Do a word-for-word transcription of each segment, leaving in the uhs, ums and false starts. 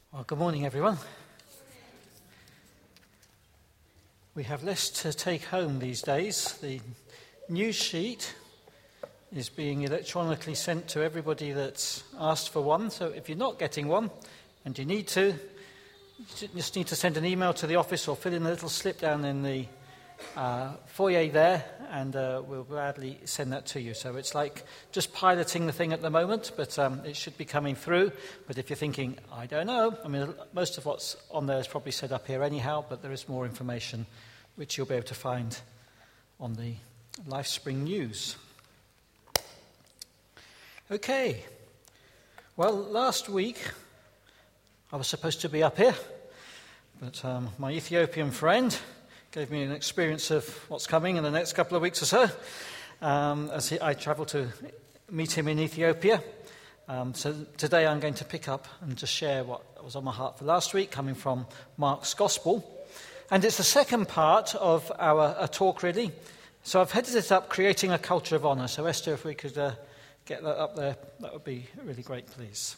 Well, good morning, everyone. We have less to take home these days. The news sheet is being electronically sent to everybody that's asked for one. So if you're not getting one and you need to, you just need to send an email to the office or fill in a little slip down in the uh, foyer there, and uh, we'll gladly send that to you. So it's like just piloting the thing at the moment, but um, it should be coming through. But if you're thinking, I don't know, I mean, most of what's on there is probably set up here anyhow, but there is more information which you'll be able to find on the LifeSpring News. Okay. Well, last week I was supposed to be up here, but um, my Ethiopian friend gave me an experience of what's coming in the next couple of weeks or so, um, as he, I travel to meet him in Ethiopia. Um, so today I'm going to pick up and just share what was on my heart for last week, coming from Mark's Gospel. And it's the second part of our, our talk, really. So I've headed it up, Creating a Culture of Honour. So Esther, if we could uh, get that up there, that would be really great, please.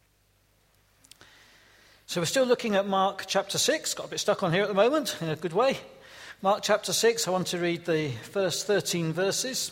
So we're still looking at Mark chapter six. Got a bit stuck on here at the moment, in a good way. Mark chapter six, I want to read the first thirteen verses.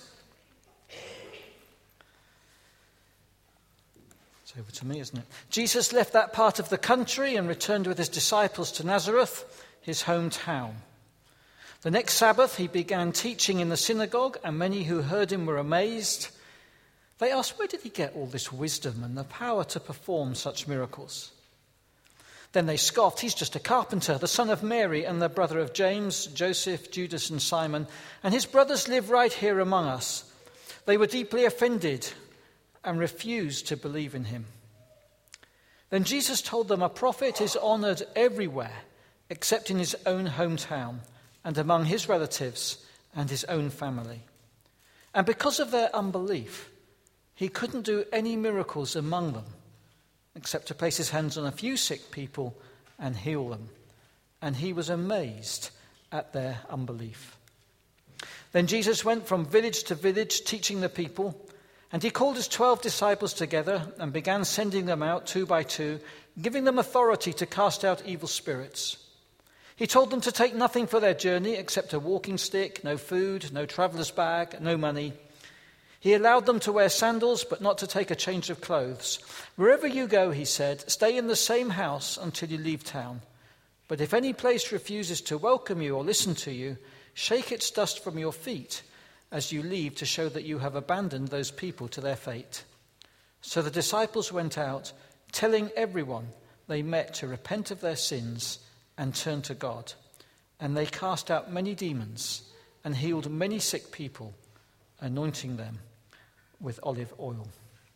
It's over to me, isn't it? Jesus left that part of the country and returned with his disciples to Nazareth, his hometown. The next Sabbath, he began teaching in the synagogue, and many who heard him were amazed. They asked, where did he get all this wisdom and the power to perform such miracles? Then they scoffed, he's just a carpenter, the son of Mary and the brother of James, Joseph, Judas and Simon, and his brothers live right here among us. They were deeply offended and refused to believe in him. Then Jesus told them, a prophet is honored everywhere except in his own hometown and among his relatives and his own family. And because of their unbelief, he couldn't do any miracles among them, except to place his hands on a few sick people and heal them. And he was amazed at their unbelief. Then Jesus went from village to village, teaching the people, and he called his twelve disciples together and began sending them out two by two, giving them authority to cast out evil spirits. He told them to take nothing for their journey except a walking stick, no food, no traveller's bag, no money. He allowed them to wear sandals, but not to take a change of clothes. Wherever you go, he said, stay in the same house until you leave town. But if any place refuses to welcome you or listen to you, shake its dust from your feet as you leave to show that you have abandoned those people to their fate. So the disciples went out, telling everyone they met to repent of their sins and turn to God. And they cast out many demons and healed many sick people, anointing them with olive oil.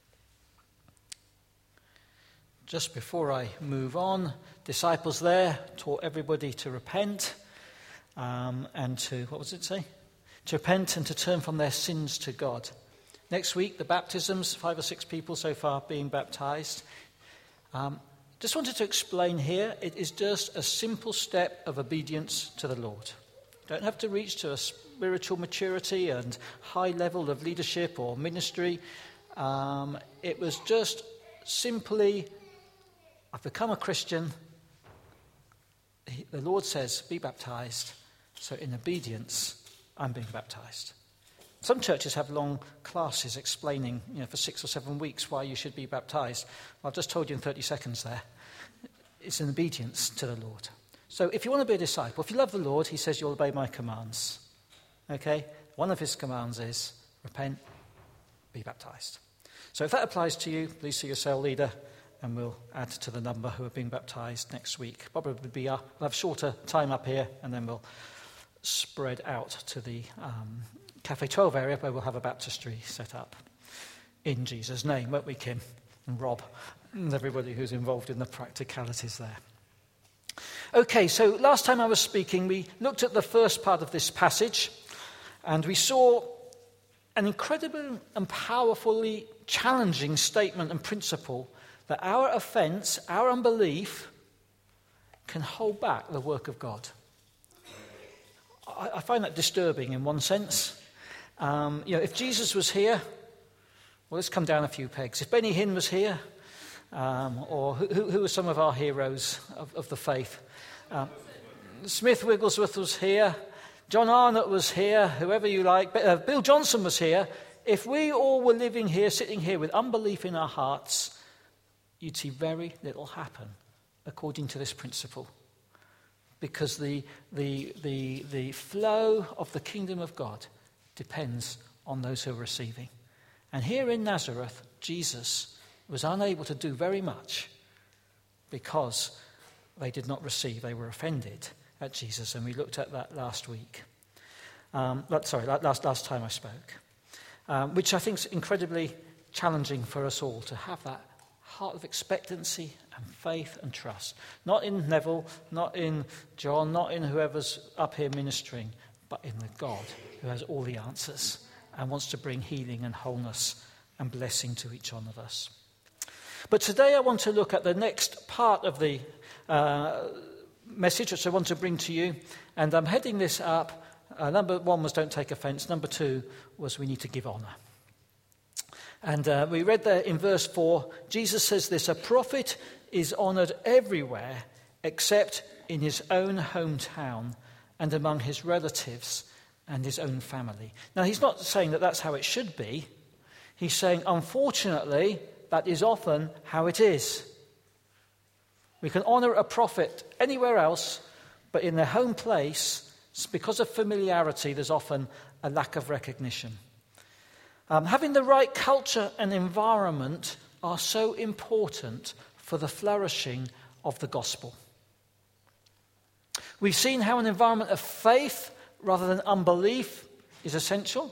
Just before I move on, disciples there taught everybody to repent um, and to, what was it say? To repent and to turn from their sins to God. Next week, the baptisms, five or six people so far being baptized. Um, just wanted to explain here, it is just a simple step of obedience to the Lord. Don't have to reach to a spiritual maturity and high level of leadership or ministry. Um, it was just simply, I've become a Christian. The Lord says, be baptized. So in obedience, I'm being baptized. Some churches have long classes explaining, you know, for six or seven weeks why you should be baptized. I've just told you in thirty seconds there. It's in obedience to the Lord. So if you want to be a disciple, if you love the Lord, he says you'll obey my commands. Okay? One of his commands is repent, be baptized. So if that applies to you, please see your cell leader, and we'll add to the number who are being baptized next week. Probably be up. We'll have shorter time up here, and then we'll spread out to the um, Cafe twelve area where we'll have a baptistry set up. In Jesus' name, won't we, Kim and Rob and everybody who's involved in the practicalities there. Okay, so last time I was speaking, we looked at the first part of this passage, and we saw an incredible and powerfully challenging statement and principle that our offense, our unbelief, can hold back the work of God. I, I find that disturbing in one sense. Um, you know, if Jesus was here, well, let's come down a few pegs. If Benny Hinn was here, Um, or who, who are some of our heroes of, of the faith? Um, Smith Wigglesworth was here. John Arnott was here. Whoever you like. Uh, Bill Johnson was here. If we all were living here, sitting here with unbelief in our hearts, you'd see very little happen according to this principle. Because the, the, the, the flow of the kingdom of God depends on those who are receiving. And here in Nazareth, Jesus was unable to do very much because they did not receive. They were offended at Jesus, and we looked at that last week. Um, sorry, last, last time I spoke. Um, which I think is incredibly challenging for us all, to have that heart of expectancy and faith and trust. Not in Neville, not in John, not in whoever's up here ministering, but in the God who has all the answers and wants to bring healing and wholeness and blessing to each one of us. But today I want to look at the next part of the uh, message which I want to bring to you, and I'm heading this up. Uh, number one was don't take offence. Number two was we need to give honour. And uh, we read there in verse four, Jesus says this: a prophet is honoured everywhere except in his own hometown and among his relatives and his own family. Now, he's not saying that that's how it should be. He's saying, unfortunately, that is often how it is. We can honour a prophet anywhere else, but in their home place, because of familiarity, there's often a lack of recognition. Um, having the right culture and environment are so important for the flourishing of the gospel. We've seen how an environment of faith rather than unbelief is essential.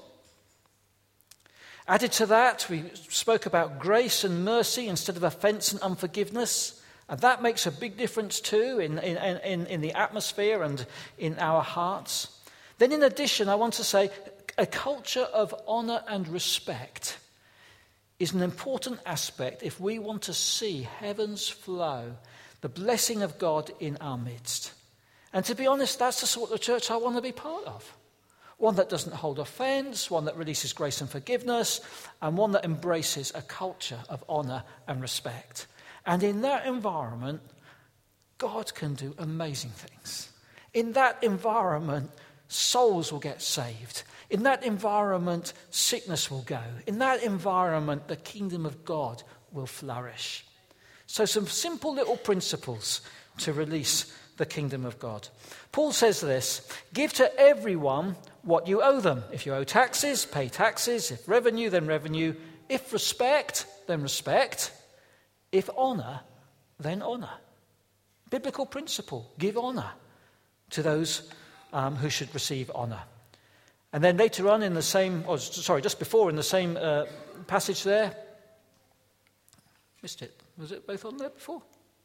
Added to that, we spoke about grace and mercy instead of offence and unforgiveness. And that makes a big difference too in, in, in, in the atmosphere and in our hearts. Then in addition, I want to say a culture of honour and respect is an important aspect if we want to see heaven's flow, the blessing of God in our midst. And to be honest, that's the sort of church I want to be part of. One that doesn't hold offence, one that releases grace and forgiveness, and one that embraces a culture of honour and respect. And in that environment, God can do amazing things. In that environment, souls will get saved. In that environment, sickness will go. In that environment, the kingdom of God will flourish. So some simple little principles to release the kingdom of God. Paul says this: give to everyone what you owe them. If you owe taxes, pay taxes. If revenue, then revenue. If respect, then respect. If honour, then honour. Biblical principle: give honour to those um, who should receive honour. And then later on in the same, oh, sorry, just before in the same uh, passage there, missed it. Was it both on there before?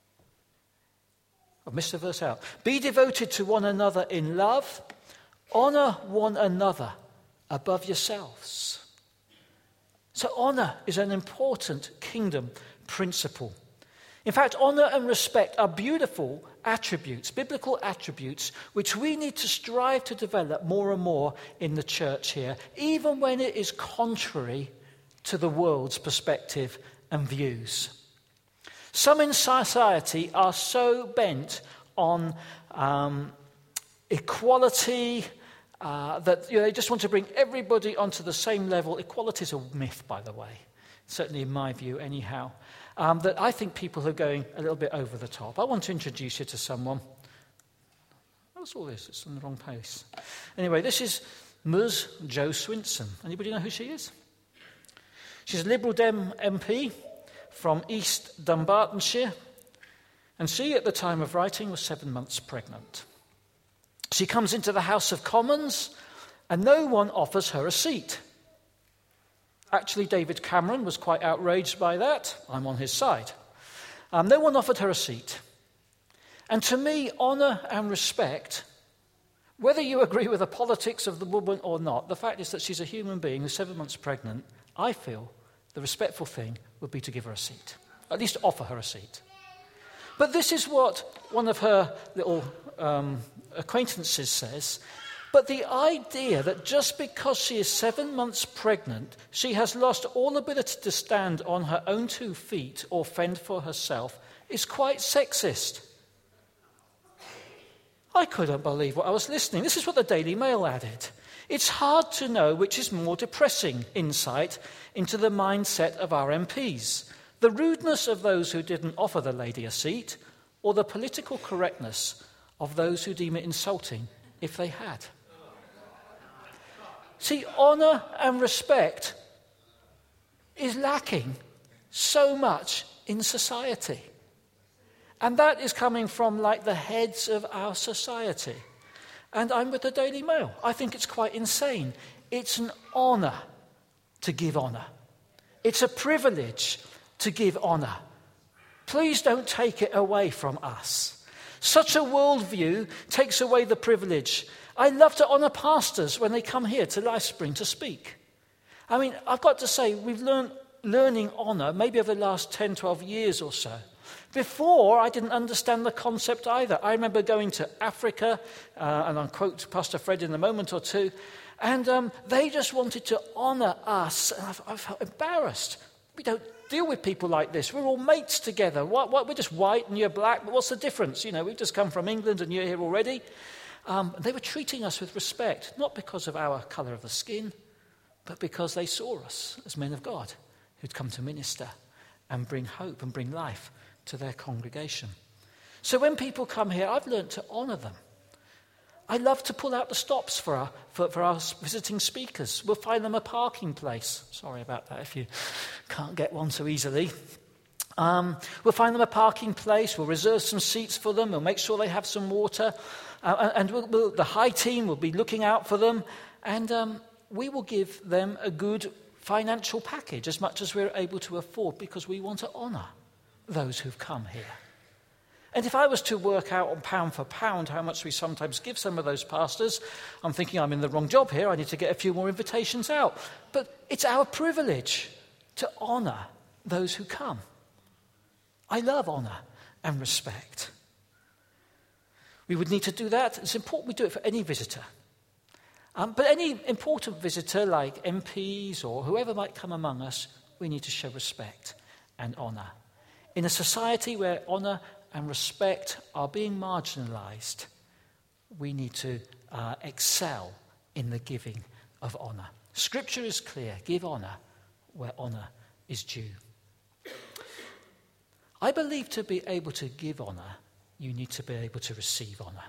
I've missed a verse out. Be devoted to one another in love. Honour one another above yourselves. So honour is an important kingdom principle. In fact, honour and respect are beautiful attributes, biblical attributes, which we need to strive to develop more and more in the church here, even when it is contrary to the world's perspective and views. Some in society are so bent on um, equality uh, that you know, they just want to bring everybody onto the same level. Equality is a myth, by the way, certainly in my view anyhow, um, that I think people are going a little bit over the top. I want to introduce you to someone. What's all this? It's on the wrong pace. Anyway, this is Ms Jo Swinson. Anybody know who she is? She's a Liberal Dem M P from East Dunbartonshire, and she, at the time of writing, was seven months pregnant. She comes into the House of Commons, and no one offers her a seat. Actually, David Cameron was quite outraged by that. I'm on his side. Um, no one offered her a seat. And to me, honour and respect, whether you agree with the politics of the woman or not, the fact is that she's a human being who's seven months pregnant. I feel the respectful thing would be to give her a seat, at least offer her a seat. But this is what one of her little um, acquaintances says. But the idea that just because she is seven months pregnant, she has lost all ability to stand on her own two feet or fend for herself is quite sexist. I couldn't believe what I was listening. This is what the Daily Mail added. It's hard to know which is more depressing insight into the mindset of our M Ps. The rudeness of those who didn't offer the lady a seat, or the political correctness of those who deem it insulting if they had. See, honour and respect is lacking so much in society. And that is coming from like the heads of our society. And I'm with the Daily Mail. I think it's quite insane. It's an honour to give honour. It's a privilege to give honour. Please don't take it away from us. Such a worldview takes away the privilege. I love to honour pastors when they come here to LifeSpring to speak. I mean, I've got to say, we've learned learning honour maybe over the last ten, twelve years or so. Before, I didn't understand the concept either. I remember going to Africa, uh, and I'll quote Pastor Fred in a moment or two, and um, they just wanted to honour us. And I felt embarrassed. We don't deal with people like this. We're all mates together. What, what, we're just white and you're black, but what's the difference? You know, we've just come from England and you're here already. Um, they were treating us with respect, not because of our colour of the skin, but because they saw us as men of God who'd come to minister and bring hope and bring life to their congregation. So when people come here, I've learned to honour them. I love to pull out the stops for our, for, for our visiting speakers. We'll find them a parking place. Sorry about that if you can't get one so easily. Um, we'll find them a parking place. We'll reserve some seats for them. We'll make sure they have some water. Uh, and we'll, we'll, the high team will be looking out for them. And um, we will give them a good financial package as much as we're able to afford because we want to honour those who've come here. And if I was to work out on pound for pound how much we sometimes give some of those pastors, I'm thinking I'm in the wrong job here. I need to get a few more invitations out. But it's our privilege to honour those who come. I love honour and respect. We would need to do that. It's important we do it for any visitor. Um, but any important visitor like M Ps or whoever might come among us, we need to show respect and honour. In a society where honour and respect are being marginalised, we need to uh, excel in the giving of honour. Scripture is clear. Give honour where honour is due. I believe to be able to give honour, you need to be able to receive honour.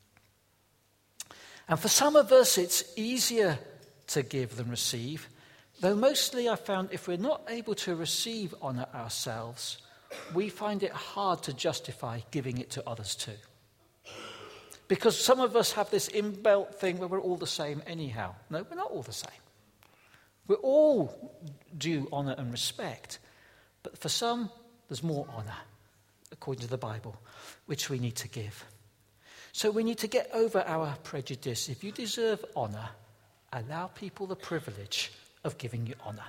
And for some of us, it's easier to give than receive, though mostly I found if we're not able to receive honour ourselves, we find it hard to justify giving it to others too. Because some of us have this inbuilt thing where we're all the same anyhow. No, we're not all the same. We're all due honour and respect. But for some, there's more honour, according to the Bible, which we need to give. So we need to get over our prejudice. If you deserve honour, allow people the privilege of giving you honour.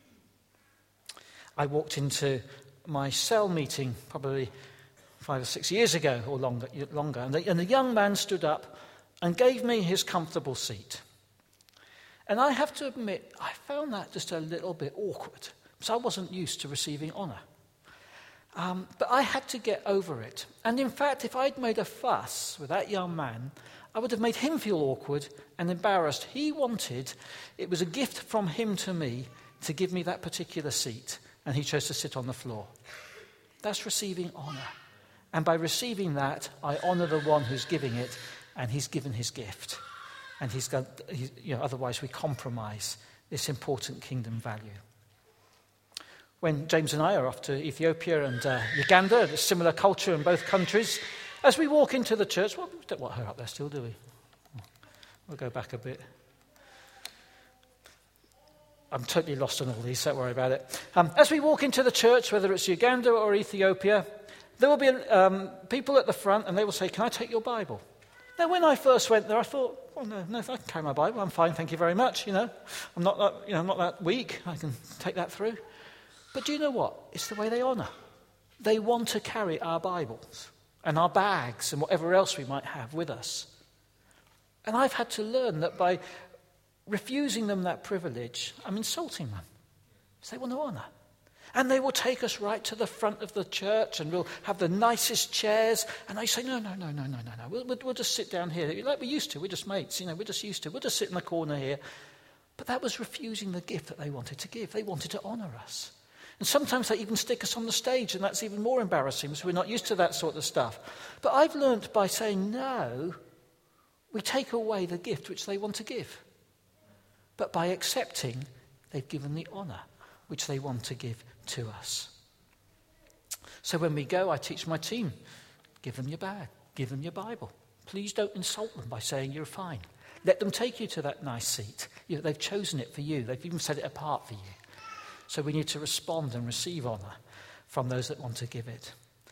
I walked into my cell meeting probably five or six years ago or longer, longer and, the, and the young man stood up and gave me his comfortable seat. And I have to admit, I found that just a little bit awkward, because I wasn't used to receiving honour. Um, but I had to get over it. And in fact, if I'd made a fuss with that young man, I would have made him feel awkward and embarrassed. He wanted, it was a gift from him to me, to give me that particular seat. And he chose to sit on the floor. That's receiving honour. And by receiving that, I honour the one who's giving it, and he's given his gift. And he's got, he's, you know, otherwise we compromise this important kingdom value. When James and I are off to Ethiopia and uh, Uganda, a similar culture in both countries, as we walk into the church, well, we don't want her up there still, do we? We'll go back a bit. I'm totally lost on all these, don't worry about it. Um, as we walk into the church, whether it's Uganda or Ethiopia, there will be um, people at the front and they will say, "Can I take your Bible?" Now, when I first went there, I thought, well, no, no, I can carry my Bible. I'm fine, thank you very much. You know, I'm not that, you know, I'm not that weak. I can take that through. But do you know what? It's the way they honour. They want to carry our Bibles and our bags and whatever else we might have with us. And I've had to learn that by refusing them that privilege, I'm insulting them. Because they want to honour. And they will take us right to the front of the church and we'll have the nicest chairs. And I say, no, no, no, no, no, no, no. We'll, we'll, we'll just sit down here. Like we used to. We're just mates. You know, we're just used to. We'll just sit in the corner here. But that was refusing the gift that they wanted to give. They wanted to honour us. And sometimes they even stick us on the stage, and that's even more embarrassing because we're not used to that sort of stuff. But I've learnt by saying no, we take away the gift which they want to give. But by accepting, they've given the honour which they want to give to us. So when we go, I teach my team, give them your bag, give them your Bible. Please don't insult them by saying you're fine. Let them take you to that nice seat. You know, they've chosen it for you. They've even set it apart for you. So we need to respond and receive honour from those that want to give it.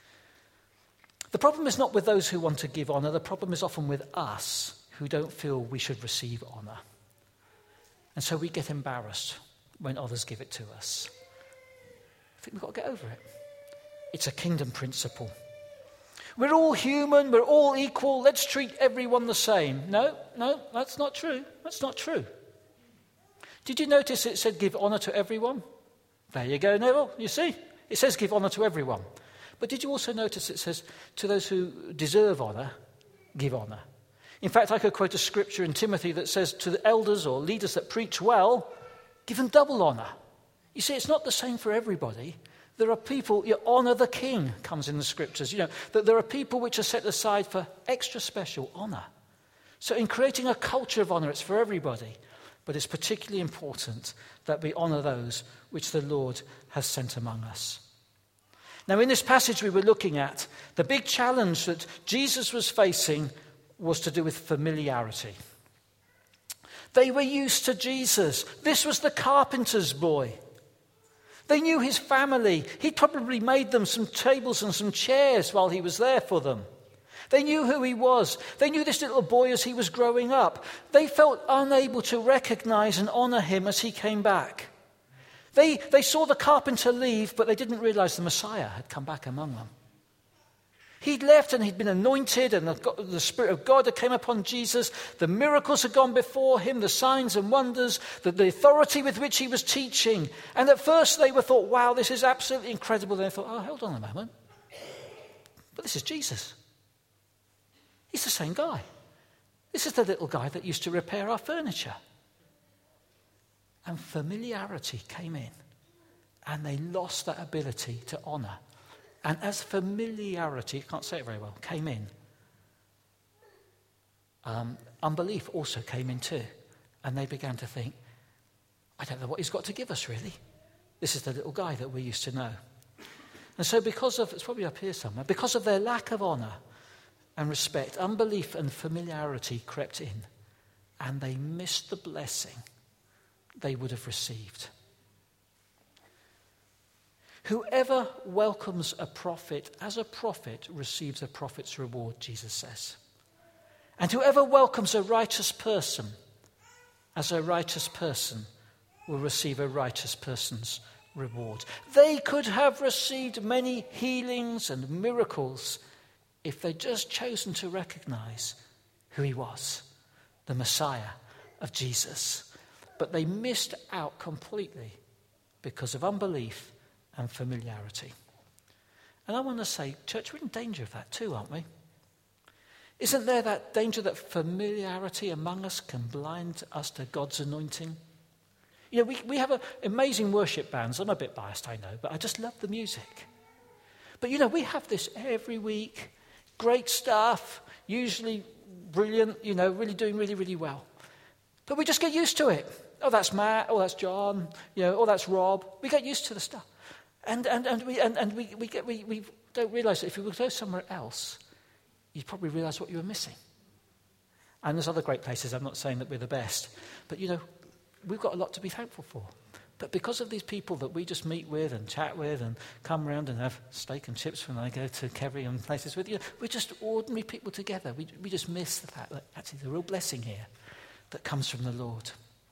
The problem is not with those who want to give honour. The problem is often with us who don't feel we should receive honour. And so we get embarrassed when others give it to us. I think we've got to get over it. It's a kingdom principle. We're all human. We're all equal. Let's treat everyone the same. No, no, that's not true. That's not true. Did you notice it said give honour to everyone? There you go, Neville. You see? It says give honour to everyone. But did you also notice it says to those who deserve honour, give honour? In fact, I could quote a scripture in Timothy that says to the elders or leaders that preach well, give them double honour. You see, it's not the same for everybody. There are people, you honour the king, comes in the scriptures. You know, that there are people which are set aside for extra special honour. So in creating a culture of honour, it's for everybody. But it's particularly important that we honour those which the Lord has sent among us. Now, in this passage we were looking at, the big challenge that Jesus was facing was to do with familiarity. They were used to Jesus. This was the carpenter's boy. They knew his family. He'd probably made them some tables and some chairs while he was there for them. They knew who he was. They knew this little boy as he was growing up. They felt unable to recognize and honor him as he came back. They, they saw the carpenter leave, but they didn't realize the Messiah had come back among them. He'd left and he'd been anointed, and the, the Spirit of God had came upon Jesus. The miracles had gone before him, the signs and wonders, the, the authority with which he was teaching. And at first they were thought, wow, this is absolutely incredible. Then they thought, oh, hold on a moment. But this is Jesus. He's the same guy. This is the little guy that used to repair our furniture. And familiarity came in, and they lost that ability to honour. And as familiarity, I can't say it very well, came in, um, unbelief also came in too. And they began to think, I don't know what he's got to give us, really. This is the little guy that we used to know. And so because of, it's probably up here somewhere, because of their lack of honour and respect, unbelief and familiarity crept in, and they missed the blessing they would have received. Whoever welcomes a prophet as a prophet receives a prophet's reward, Jesus says. And whoever welcomes a righteous person as a righteous person will receive a righteous person's reward. They could have received many healings and miracles if they'd just chosen to recognize who he was, the Messiah of Jesus. But they missed out completely because of unbelief and familiarity. And I want to say, church, we're in danger of that too, aren't we? Isn't there that danger that familiarity among us can blind us to God's anointing? You know, we, we have a, amazing worship bands. I'm a bit biased, I know, but I just love the music. But, you know, we have this every week. Great stuff, usually brilliant, you know, really doing really, really well. But we just get used to it. Oh, that's Matt. Oh, that's John. You know, oh, that's Rob. We get used to the stuff. And and, and we and, and we we, get, we we don't realise that if we would go somewhere else, you'd probably realise what you were missing. And there's other great places. I'm not saying that we're the best, but you know, we've got a lot to be thankful for. But because of these people that we just meet with and chat with and come around and have steak and chips when I go to Kerry and places with you, we're just ordinary people together. We we just miss the fact that actually there's a real blessing here that comes from the Lord.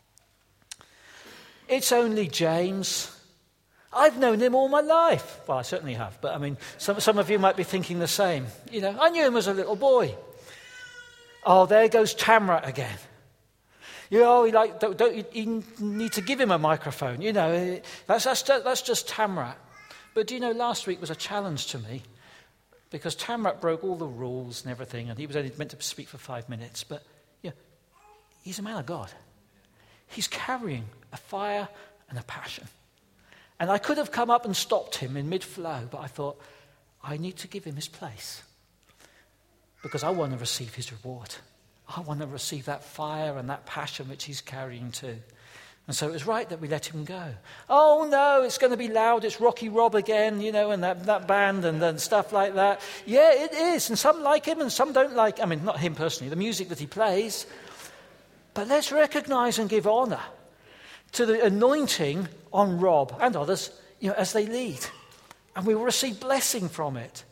It's only James. I've known him all my life. Well, I certainly have, but I mean, some, some of you might be thinking the same. You know, I knew him as a little boy. Oh, there goes Tamrat again. You know, like, don't, don't you, you need to give him a microphone. You know, that's, that's, that's just Tamrat. But do you know, last week was a challenge to me because Tamrat broke all the rules and everything, and he was only meant to speak for five minutes. But yeah, he's a man of God. He's carrying a fire and a passion. And I could have come up and stopped him in mid-flow, but I thought, I need to give him his place because I want to receive his reward. I want to receive that fire and that passion which he's carrying too. And so it was right that we let him go. Oh no, it's going to be loud, it's Rocky Rob again, you know, and that, that band and, and stuff like that. Yeah, it is, and some like him and some don't like, I mean, not him personally, the music that he plays. But let's recognize and give honor to the anointing on Rob and others, you know, as they lead. And we will receive blessing from it.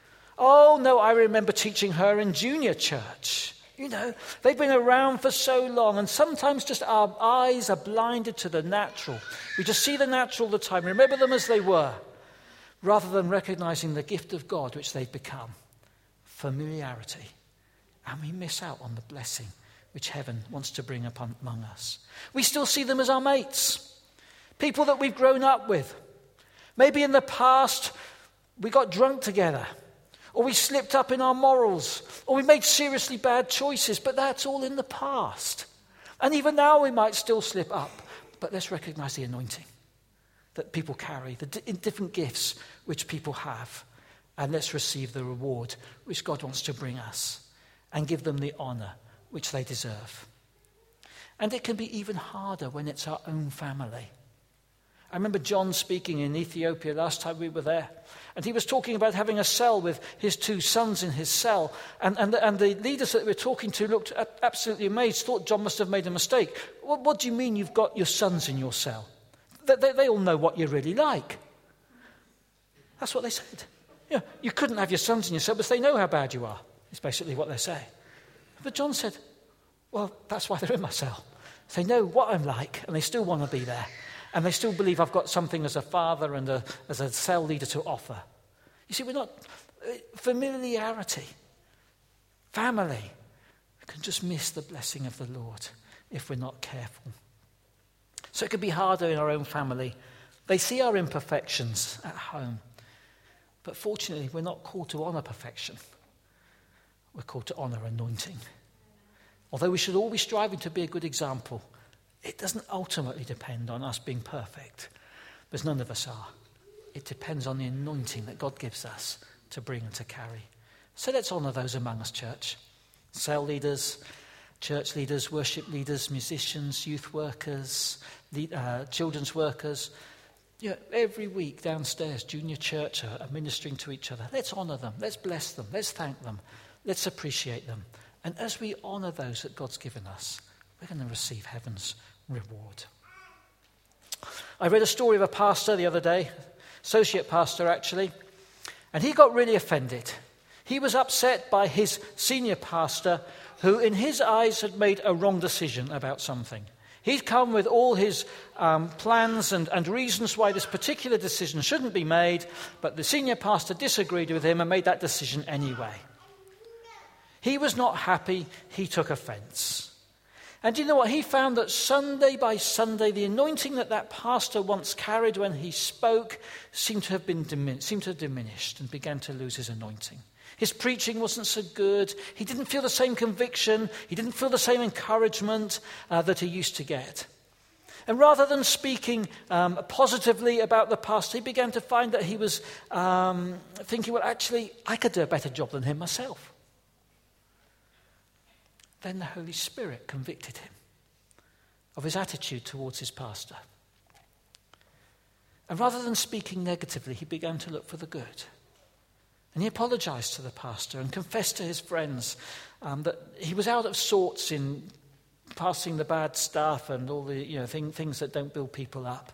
Oh no, I remember teaching her in junior church. You know, they've been around for so long, and sometimes just our eyes are blinded to the natural. We just see the natural all the time, remember them as they were, rather than recognizing the gift of God which they've become. Familiarity. And we miss out on the blessing which heaven wants to bring upon among us. We still see them as our mates, people that we've grown up with. Maybe in the past we got drunk together, or we slipped up in our morals, or we made seriously bad choices, but that's all in the past. And even now we might still slip up, but let's recognize the anointing that people carry, the d- different gifts which people have, and let's receive the reward which God wants to bring us and give them the honor which they deserve. And it can be even harder when it's our own family. I remember John speaking in Ethiopia last time we were there, and he was talking about having a cell with his two sons in his cell, and, and, and the leaders that we were talking to looked absolutely amazed, thought John must have made a mistake. What, what do you mean you've got your sons in your cell? They, they, they all know what you're really like. That's what they said. You know, you couldn't have your sons in your cell because they know how bad you are, is basically what they say. But John said, well, that's why they're in my cell. They know what I'm like, and they still want to be there. And they still believe I've got something as a father and a, as a cell leader to offer. You see, we're not... Familiarity, family, we can just miss the blessing of the Lord if we're not careful. So it can be harder in our own family. They see our imperfections at home. But fortunately, we're not called to honour perfection. We're called to honour anointing. Although we should all be striving to be a good example, it doesn't ultimately depend on us being perfect, because none of us are. It depends on the anointing that God gives us to bring and to carry. So let's honour those among us, church. Cell leaders, church leaders, worship leaders, musicians, youth workers, lead, uh, children's workers. You know, every week downstairs, junior church are, are ministering to each other. Let's honour them. Let's bless them. Let's thank them. Let's appreciate them. And as we honour those that God's given us, we're going to receive heaven's reward. I read a story of a pastor the other day, associate pastor actually, and he got really offended. He was upset by his senior pastor, who in his eyes had made a wrong decision about something. He'd come with all his um, plans and, and reasons why this particular decision shouldn't be made, but the senior pastor disagreed with him and made that decision anyway. He was not happy. He took offense. And you know what? He found that Sunday by Sunday, the anointing that that pastor once carried when he spoke seemed to have been dimin- seemed to have diminished and began to lose his anointing. His preaching wasn't so good. He didn't feel the same conviction. He didn't feel the same encouragement uh, that he used to get. And rather than speaking um, positively about the pastor, he began to find that he was um, thinking, well, actually, I could do a better job than him myself. Then the Holy Spirit convicted him of his attitude towards his pastor. And rather than speaking negatively, he began to look for the good. And he apologized to the pastor and confessed to his friends um, that he was out of sorts in passing the bad stuff and all the you know thing, things that don't build people up.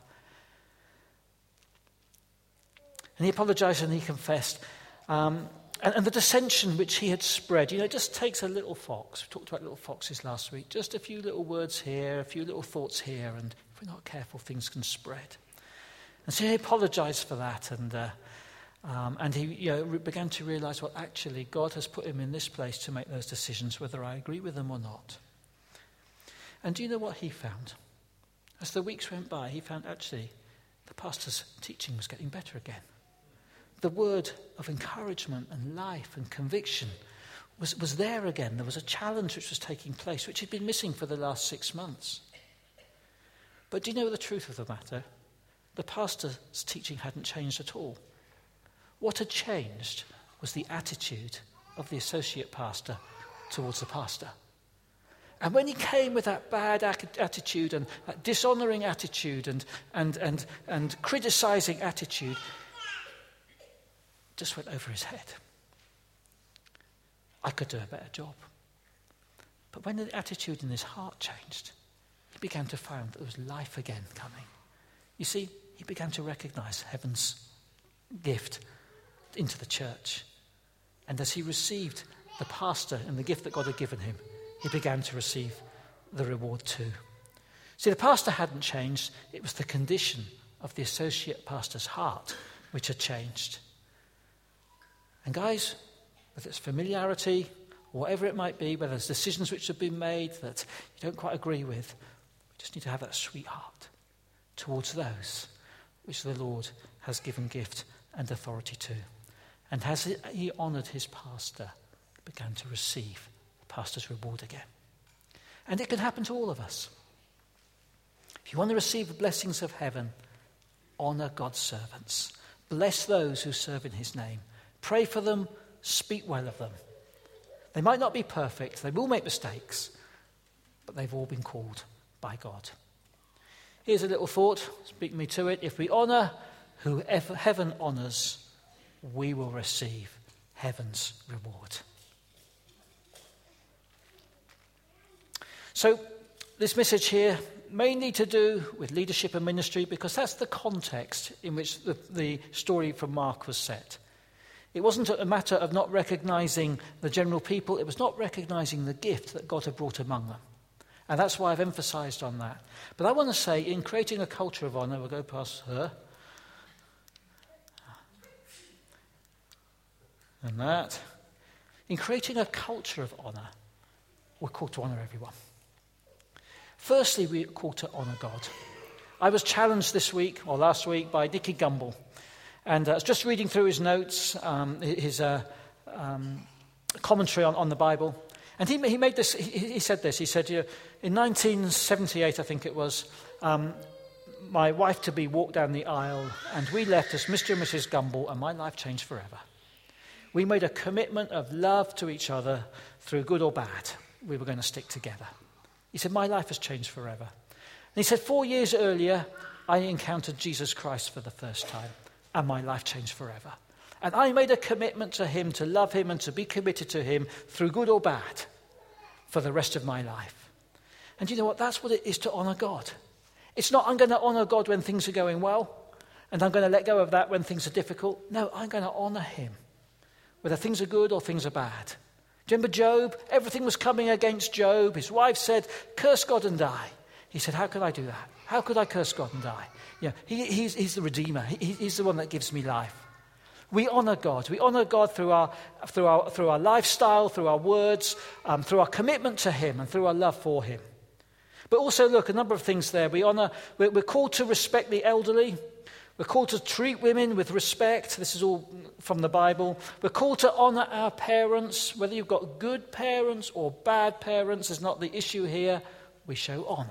And he apologized and he confessed. Um, And, and the dissension which he had spread, you know, it just takes a little fox. We talked about little foxes last week. Just a few little words here, a few little thoughts here, and if we're not careful, things can spread. And so he apologized for that, and uh, Um, and he you know, began to realize, well, actually, God has put him in this place to make those decisions, whether I agree with them or not. And do you know what he found? As the weeks went by, he found actually the pastor's teaching was getting better again. The word of encouragement and life and conviction was, was there again. There was a challenge which was taking place, which had been missing for the last six months. But do you know the truth of the matter? The pastor's teaching hadn't changed at all. What had changed was the attitude of the associate pastor towards the pastor. And when he came with that bad attitude and that dishonouring attitude and, and, and, and criticising attitude, it just went over his head. I could do a better job. But when the attitude in his heart changed, he began to find that there was life again coming. You see, he began to recognise heaven's gift into the church. And as he received the pastor and the gift that God had given him, he began to receive the reward too. See, the pastor hadn't changed. It was the condition of the associate pastor's heart which had changed. And guys, whether it's familiarity, or whatever it might be, whether there's decisions which have been made that you don't quite agree with, we just need to have that sweet heart towards those which the Lord has given gift and authority to. And as he honoured his pastor, he began to receive the pastor's reward again. And it can happen to all of us. If you want to receive the blessings of heaven, honour God's servants. Bless those who serve in his name. Pray for them, speak well of them. They might not be perfect, they will make mistakes, but they've all been called by God. Here's a little thought, speak me to it. If we honour who heaven honours, we will receive heaven's reward. So this message here mainly to do with leadership and ministry, because that's the context in which the, the story from Mark was set. It wasn't a matter of not recognising the general people, it was not recognising the gift that God had brought among them. And that's why I've emphasised on that. But I want to say, in creating a culture of honour, we'll go past her, and that. In creating a culture of honour, we're called to honour everyone. Firstly, we're called to honour God. I was challenged this week, or last week, by Nicky Gumbel. And uh, I was just reading through his notes, um, his uh, um, commentary on, on the Bible. And he, he made this, he, he said this, he said, you know, in nineteen seventy-eight, I think it was, um, my wife-to-be walked down the aisle, and we left as Mister and Missus Gumbel, and my life changed forever. We made a commitment of love to each other through good or bad. We were going to stick together. He said, my life has changed forever. And he said, four years earlier, I encountered Jesus Christ for the first time, and my life changed forever. And I made a commitment to him, to love him and to be committed to him through good or bad for the rest of my life. And you know what? That's what it is to honour God. It's not, I'm going to honour God when things are going well, and I'm going to let go of that when things are difficult. No, I'm going to honour him, whether things are good or things are bad. Do you remember Job? Everything was coming against Job. His wife said, curse God and die. He said, how could I do that? How could I curse God and die? You know, he, he's, he's the Redeemer. He, he's the one that gives me life. We honour God. We honour God through our, through our, through our lifestyle, through our words, um, through our commitment to him and through our love for him. But also, look, a number of things there. We honour, we're, we're called to respect the elderly. We're called to treat women with respect. This is all from the Bible. We're called to honour our parents. Whether you've got good parents or bad parents is not the issue here. We show honour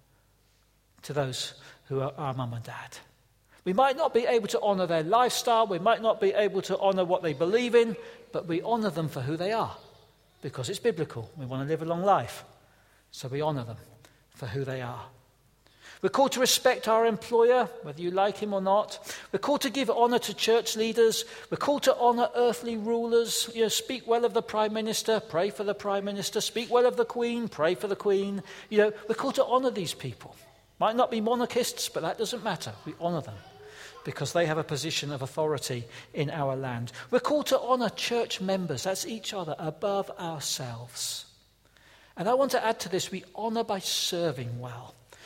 to those who are our mum and dad. We might not be able to honour their lifestyle. We might not be able to honour what they believe in, but we honour them for who they are because it's biblical. We want to live a long life, so we honour them for who they are. We're called to respect our employer, whether you like him or not. We're called to give honour to church leaders. We're called to honour earthly rulers. You know, speak well of the Prime Minister, pray for the Prime Minister. Speak well of the Queen, pray for the Queen. You know, we're called to honour these people. Might not be monarchists, but that doesn't matter. We honour them because they have a position of authority in our land. We're called to honour church members, that's each other, above ourselves. And I want to add to this, we honour by serving well.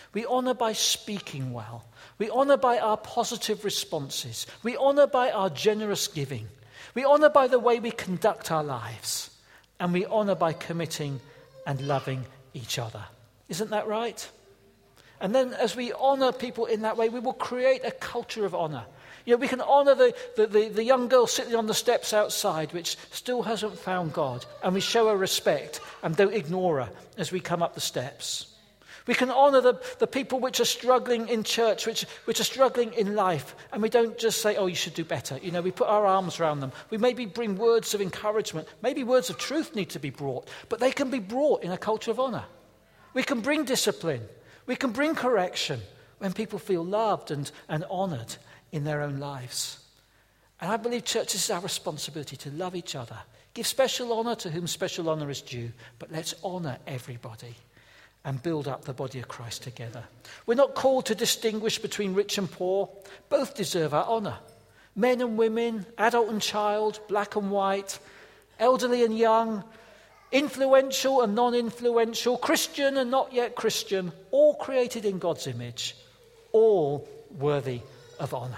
We honour by speaking well. We honour by our positive responses. We honour by our generous giving. We honour by the way we conduct our lives. And we honour by committing and loving each other. Isn't that right? And then as we honour people in that way, we will create a culture of honour. You know, we can honour the, the, the, the young girl sitting on the steps outside, which still hasn't found God, and we show her respect and don't ignore her as we come up the steps. We can honour the, the people which are struggling in church, which, which are struggling in life, and we don't just say, oh, you should do better. You know, we put our arms around them. We maybe bring words of encouragement. Maybe words of truth need to be brought, but they can be brought in a culture of honour. We can bring discipline. We can bring correction when people feel loved and, and honoured in their own lives. And I believe, church, this is our responsibility to love each other. Give special honour to whom special honour is due, but let's honour everybody and build up the body of Christ together. We're not called to distinguish between rich and poor. Both deserve our honour. Men and women, adult and child, black and white, elderly and young, influential and non-influential, Christian and not yet Christian, all created in God's image, all worthy of honour.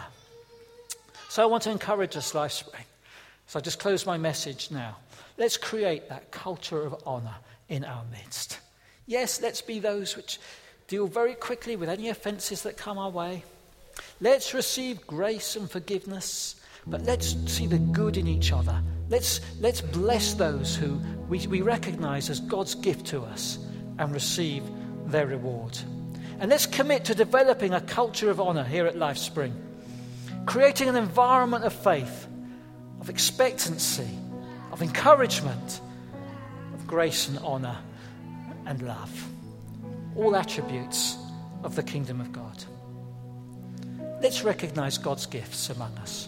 So I want to encourage us, LifeSpring. So I just close my message now. Let's create that culture of honour in our midst. Yes, let's be those which deal very quickly with any offences that come our way. Let's receive grace and forgiveness, but let's see the good in each other. Let's, let's bless those who we, we recognise as God's gift to us and receive their reward. And let's commit to developing a culture of honour here at LifeSpring, creating an environment of faith, of expectancy, of encouragement, of grace and honour and love. All attributes of the kingdom of God. Let's recognise God's gifts among us.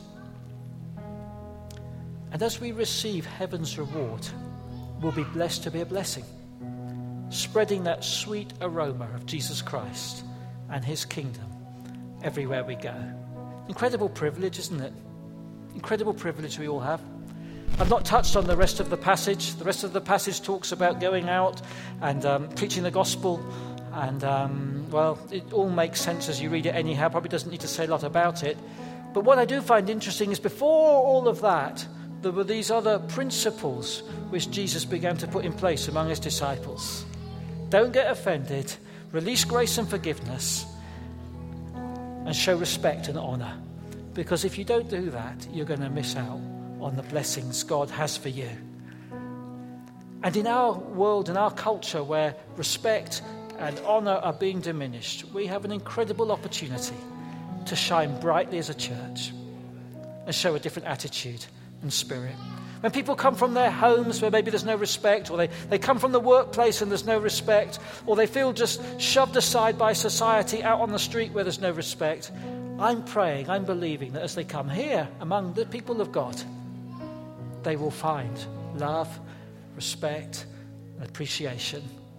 And as we receive heaven's reward, we'll be blessed to be a blessing, spreading that sweet aroma of Jesus Christ and his kingdom everywhere we go. Incredible privilege, isn't it? Incredible privilege we all have. I've not touched on the rest of the passage. The rest of the passage talks about going out and um, preaching the gospel. And, um, well, it all makes sense as you read it anyhow. Probably doesn't need to say a lot about it. But what I do find interesting is before all of that, there were these other principles which Jesus began to put in place among his disciples. Don't get offended. Release grace and forgiveness. And show respect and honour. Because if you don't do that, you're going to miss out on the blessings God has for you. And in our world, in our culture where respect and honour are being diminished, we have an incredible opportunity to shine brightly as a church and show a different attitude and spirit. When people come from their homes where maybe there's no respect, or they, they come from the workplace and there's no respect, or they feel just shoved aside by society out on the street where there's no respect, I'm praying, I'm believing that as they come here among the people of God, they will find love, respect, and appreciation.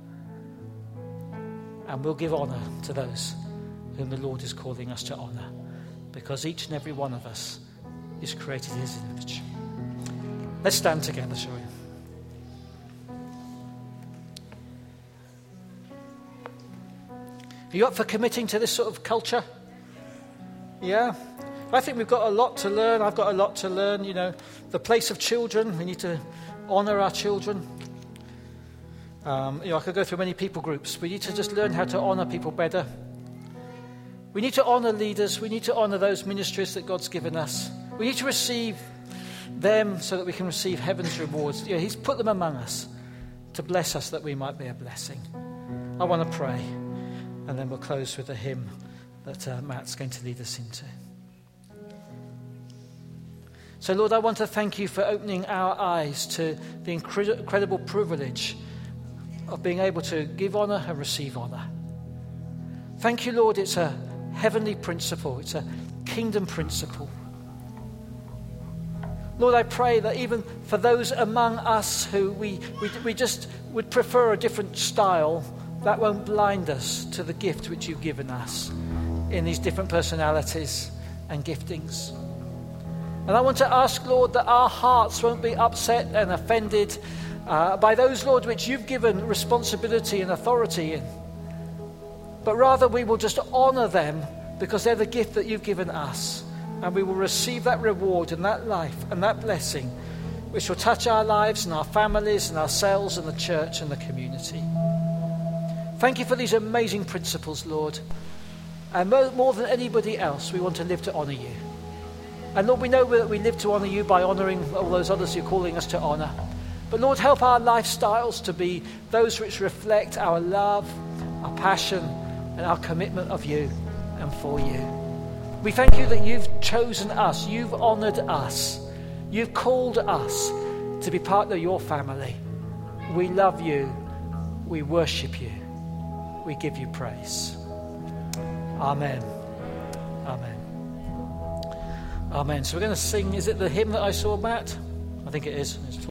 And we'll give honour to those whom the Lord is calling us to honour, because each and every one of us is created in his image. Let's stand together, shall we? Are you up for committing to this sort of culture? Yeah? I think we've got a lot to learn. I've got a lot to learn. You know, the place of children. We need to honour our children. Um, you know, I could go through many people groups. We need to just learn how to honour people better. We need to honour leaders. We need to honour those ministries that God's given us. We need to receive them so that we can receive heaven's rewards. You know, he's put them among us to bless us that we might be a blessing. I want to pray, and then we'll close with a hymn that uh, Matt's going to lead us into. So, Lord, I want to thank you for opening our eyes to the incred- incredible privilege of being able to give honour and receive honour. Thank you, Lord, it's a heavenly principle. It's a kingdom principle. Lord, I pray that even for those among us who we, we, we just would prefer a different style, that won't blind us to the gift which you've given us in these different personalities and giftings. And I want to ask, Lord, that our hearts won't be upset and offended uh, by those, Lord, which you've given responsibility and authority in. but rather we will just honour them because they're the gift that you've given us. And we will receive that reward and that life and that blessing, which will touch our lives and our families and ourselves and the church and the community. Thank you for these amazing principles, Lord. And more, more than anybody else, we want to live to honour you. And Lord, we know that we live to honour you by honouring all those others you're calling us to honour. But Lord, help our lifestyles to be those which reflect our love, our passion, and our commitment of you and for you. We thank you that you've chosen us, you've honoured us, you've called us to be part of your family. We love you, we worship you, we give you praise. Amen. Amen. Amen. So we're going to sing, is it the hymn that I saw, Matt? I think it is. It's